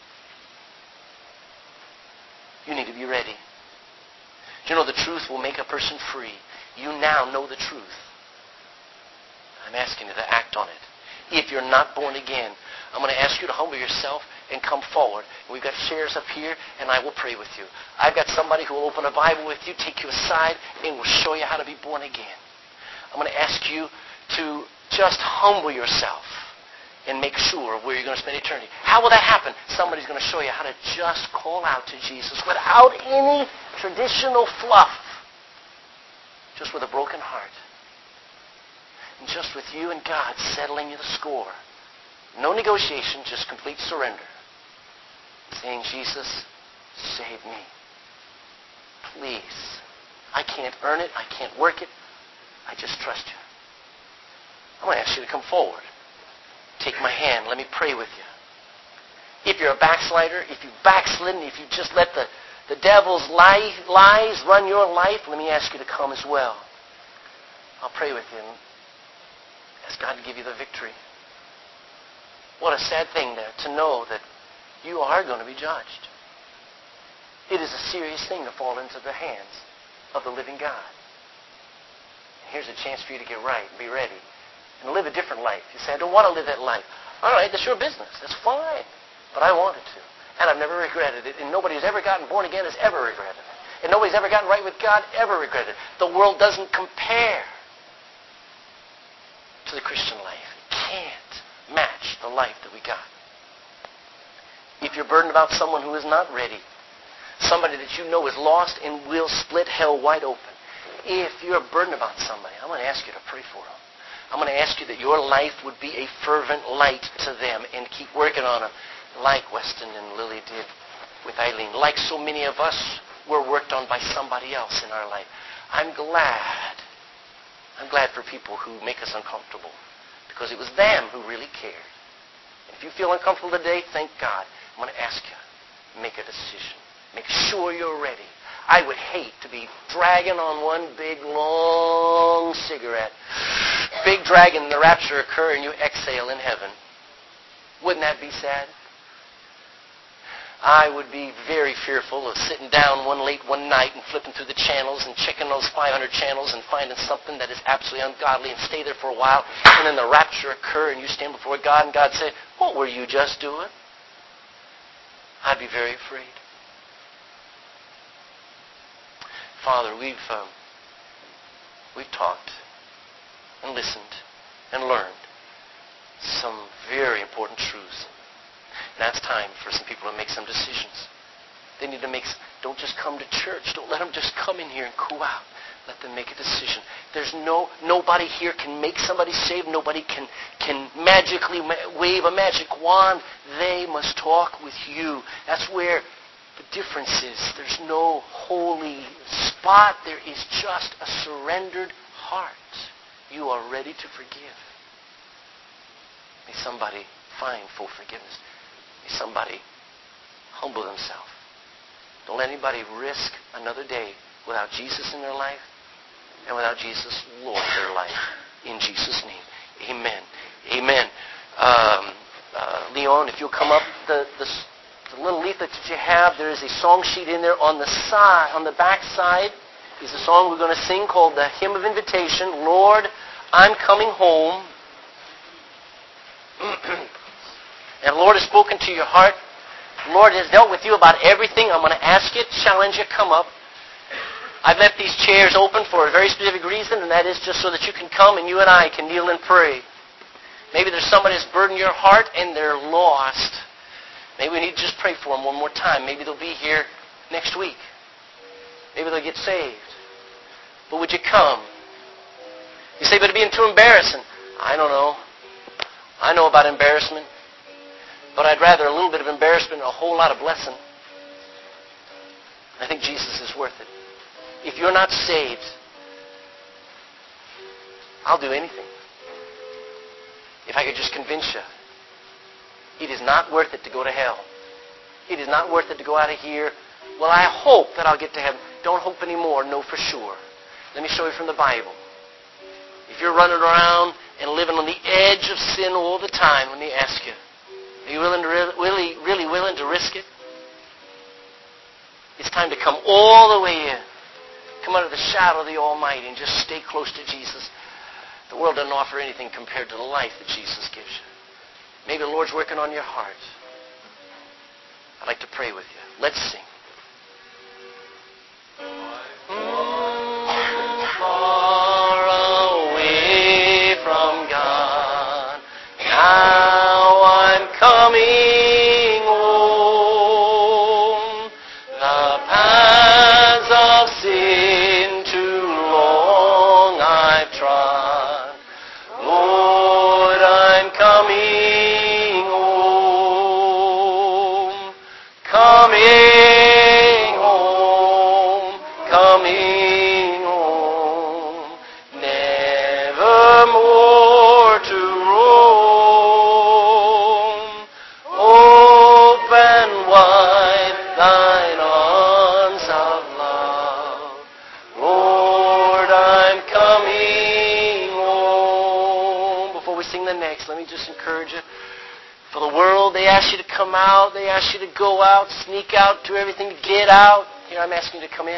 You need to be ready. Do you know the truth will make a person free? You now know the truth. I'm asking you to act on it. If you're not born again, I'm going to ask you to humble yourself and come forward. We've got chairs up here, and I will pray with you. I've got somebody who will open a Bible with you, take you aside, and will show you how to be born again. I'm going to ask you to just humble yourself and make sure of where you're going to spend eternity. How will that happen? Somebody's going to show you how to just call out to Jesus without any traditional fluff. Just with a broken heart. And just with you and God settling you the score. No negotiation, just complete surrender. Saying, "Jesus, save me. Please. I can't earn it. I can't work it. I just trust you." I'm going to ask you to come forward. Take my hand. Let me pray with you. If you're a backslider, if you've backslidden, if you just let the, the devil's lie, lies run your life, let me ask you to come as well. I'll pray with you and ask God to give you the victory. What a sad thing there to know that you are going to be judged. It is a serious thing to fall into the hands of the living God. And here's a chance for you to get right and be ready and live a different life. You say, "I don't want to live that life." All right, that's your business. That's fine. But I wanted to. And I've never regretted it. And nobody who's ever gotten born again has ever regretted it. And nobody's ever gotten right with God ever regretted it. The world doesn't compare to the Christian life. It can't match the life that we got. If you're burdened about someone who is not ready, somebody that you know is lost and will split hell wide open, if you're burdened about somebody, I'm going to ask you to pray for them. I'm going to ask you that your life would be a fervent light to them and keep working on them like Weston and Lily did with Eileen, like so many of us were worked on by somebody else in our life. I'm glad. I'm glad for people who make us uncomfortable because it was them who really cared. If you feel uncomfortable today, thank God. I'm going to ask you, make a decision. Make sure you're ready. I would hate to be dragging on one big, long cigarette. Big drag and the rapture occur and you exhale in heaven. Wouldn't that be sad? I would be very fearful of sitting down one late one night and flipping through the channels and checking those five hundred channels and finding something that is absolutely ungodly and stay there for a while. And then the rapture occur and you stand before God and God say, "What were you just doing?" I'd be very afraid. Father, we've um, we've talked and listened and learned some very important truths. Now it's time for some people to make some decisions. They need to make, don't just come to church. Don't let them just come in here and cool out. Let them make a decision. There's no, nobody here can make somebody saved. Nobody can, can magically wave a magic wand. They must talk with you. That's where the difference is. There's no holy spot. There is just a surrendered heart. You are ready to forgive. May somebody find full forgiveness. May somebody humble themselves. Don't let anybody risk another day without Jesus in their life and without Jesus Lord in their life. In Jesus' name. Amen. Amen. Um, uh, Leon, if you'll come up, the, the, the little leaflet that you have, there is a song sheet in there on the side, on the back side is a song we're going to sing called the Hymn of Invitation. Lord, I'm coming home. And the Lord has spoken to your heart. The Lord has dealt with you about everything. I'm going to ask you, challenge you, come up. I've left these chairs open for a very specific reason, and that is just so that you can come and you and I can kneel and pray. Maybe there's somebody that's burdened your heart and they're lost. Maybe we need to just pray for them one more time. Maybe they'll be here next week. Maybe they'll get saved. But would you come? You say, but it'd be too embarrassing. I don't know. I know about embarrassment. But I'd rather a little bit of embarrassment and a whole lot of blessing. I think Jesus is worth it. If you're not saved, I'll do anything. If I could just convince you. It is not worth it to go to hell. It is not worth it to go out of here. Well, I hope that I'll get to heaven. Don't hope anymore. Know for sure. Let me show you from the Bible. If you're running around and living on the edge of sin all the time, let me ask you, are you willing to really, really, really willing to risk it? It's time to come all the way in. Come under the shadow of the Almighty and just stay close to Jesus. The world doesn't offer anything compared to the life that Jesus gives you. Maybe the Lord's working on your heart. I'd like to pray with you. Let's sing. Far away from God, now I'm coming home. The paths of sin too long I've trod. Lord, I'm coming home. Coming home. Coming home. Never more to roam. Open wide thine arms of love. Lord, I'm coming home. Before we sing the next, let me just encourage you. For the world, they ask you to come out. They ask you to go out, sneak out, do everything to get out. Here, I'm asking you to come in.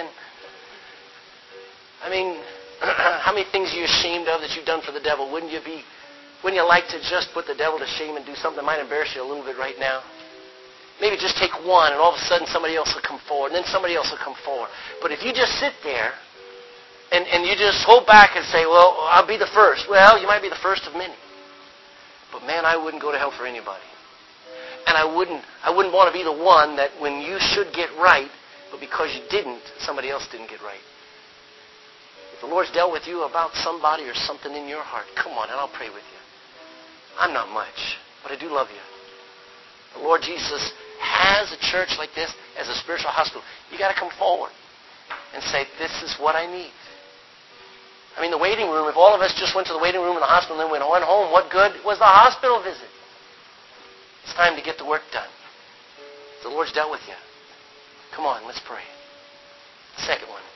I mean, how many things are you ashamed of that you've done for the devil? Wouldn't you be, wouldn't you like to just put the devil to shame and do something that might embarrass you a little bit right now? Maybe just take one, and all of a sudden somebody else will come forward, and then somebody else will come forward. But if you just sit there, and, and you just hold back and say, well, I'll be the first. Well, you might be the first of many. But man, I wouldn't go to hell for anybody. And I wouldn't I wouldn't want to be the one that when you should get right, but because you didn't, somebody else didn't get right. If the Lord's dealt with you about somebody or something in your heart, come on and I'll pray with you. I'm not much, but I do love you. The Lord Jesus has a church like this as a spiritual hospital. You got to come forward and say, this is what I need. I mean, the waiting room, if all of us just went to the waiting room in the hospital and then went on home, what good was the hospital visit? It's time to get the work done. The Lord's dealt with you. Come on, let's pray. The second one.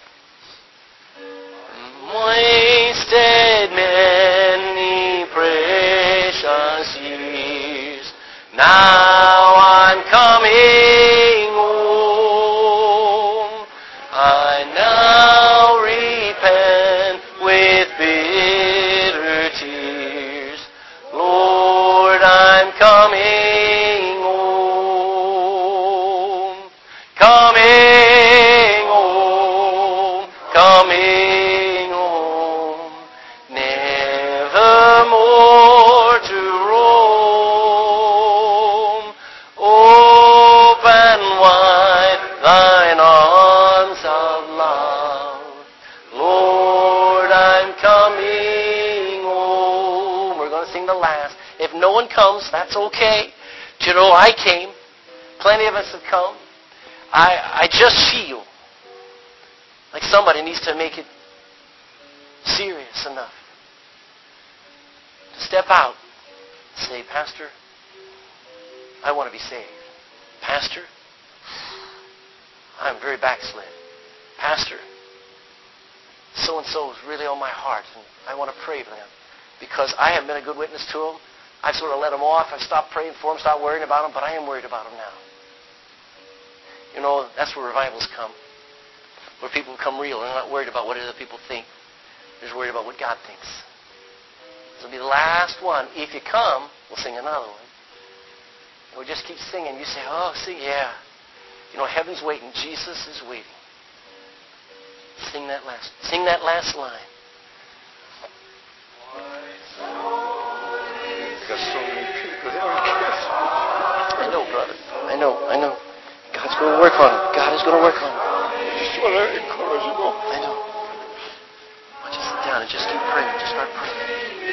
Wasted many precious years. Now I'm coming home. I now repent with bitter tears. Lord, I'm coming home. Coming home. Coming home. Never more to roam. Open wide thine arms of love. Lord, I'm coming home. We're going to sing the last. If no one comes, that's okay. Do you know, I came. Plenty of us have come. I, I just feel like somebody needs to make it serious enough to step out Say, Pastor, I want to be saved. Pastor, I'm very backslid. Pastor, so-and-so is really on my heart, and I want to pray for them. Because I haven't been a good witness to them. I've sort of let them off. I've stopped praying for them, stopped worrying about them, but I am worried about them now. You know, that's where revivals come. Where people become real. They're not worried about what other people think. They're just worried about what God thinks. This will be the last one. If you come, we'll sing another one. And we'll just keep singing. You say, oh, sing, yeah. You know, heaven's waiting. Jesus is waiting. Sing that last. Sing that last line. Got so many people that aren't careful. I know, brother. I know. I know. God's going to work on them. God is going to work on them. Just want to encourage you. I know. Why don't you sit down and just keep praying. Just start praying.